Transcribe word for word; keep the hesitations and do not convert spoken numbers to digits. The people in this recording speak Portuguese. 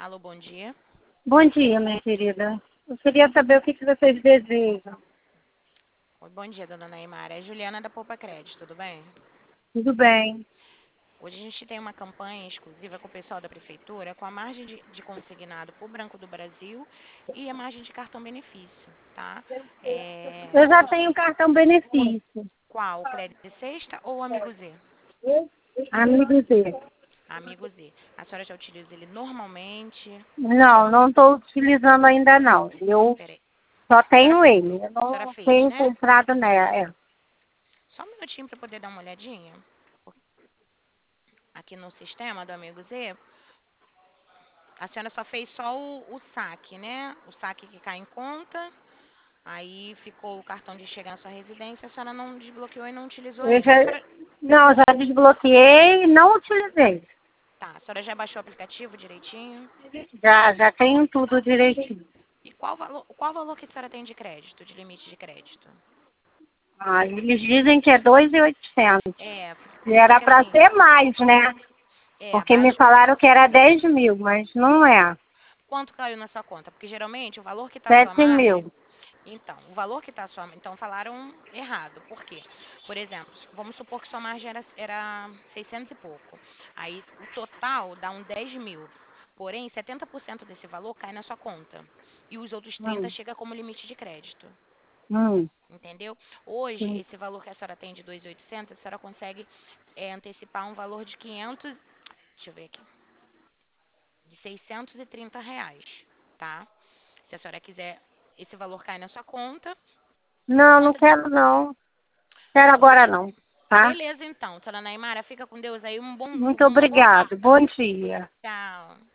Alô, bom dia. Bom dia, minha querida. Eu queria saber o que, que vocês desejam. Oi, bom dia, dona Neymara. É Juliana da Poupa Crédito, tudo bem? Tudo bem? Hoje a gente tem uma campanha exclusiva com o pessoal da prefeitura com a margem de, de consignado por Banco do Brasil e a margem de cartão benefício, tá? É, Eu já por tenho cartão benefício. qual? Crédito de sexta ou Amigo Z? Amigo Z. Amigo Z. A senhora já utiliza ele normalmente? Não, não estou utilizando ainda não. Eu Peraí. só A senhora, tenho ele. Eu a senhora não fez, tenho né? comprado nela. É. Só um minutinho para poder dar uma olhadinha. Aqui no sistema do Amigo Z, a senhora só fez só o, o saque, né? O saque que cai em conta. Aí ficou o cartão de chegar na sua residência. A senhora não desbloqueou e não utilizou Eu ainda. já, A senhora, não, já desbloqueei e não utilizei. tá, a senhora já baixou o aplicativo direitinho? Já, já tenho tudo direitinho. E qual valor, qual valor que a senhora tem de crédito, de limite de crédito? Ah, eles dizem que é dois mil e oitocentos. É, E só era que para assim, ser mais, né? é, Porque me baixa. falaram que era dez mil, mas não é. Quanto caiu na sua conta? Porque geralmente o valor que está a sua Sete margem. mil. Então, o valor que está a sua. Então, falaram errado. Por quê? Por exemplo, vamos supor que sua margem era, era seiscentos e pouco. Aí, o total dá um dez mil. Porém, setenta por cento desse valor cai na sua conta. E os outros trinta Hum, chega como limite de crédito. hum, Entendeu? Hoje, sim. esse valor que a senhora tem de dois mil e oitocentos, a senhora consegue é, antecipar um valor de quinhentos. Deixa eu ver aqui. De seiscentos e trinta reais. Tá? Se a senhora quiser, esse valor cai na sua conta. Por Não, não conta de. quero não. Quero agora não, tá? Beleza, então. Dona Naimara, fica com Deus aí. Um bom, Muito uma boa obrigado. Páscoa. Bom dia. Tchau.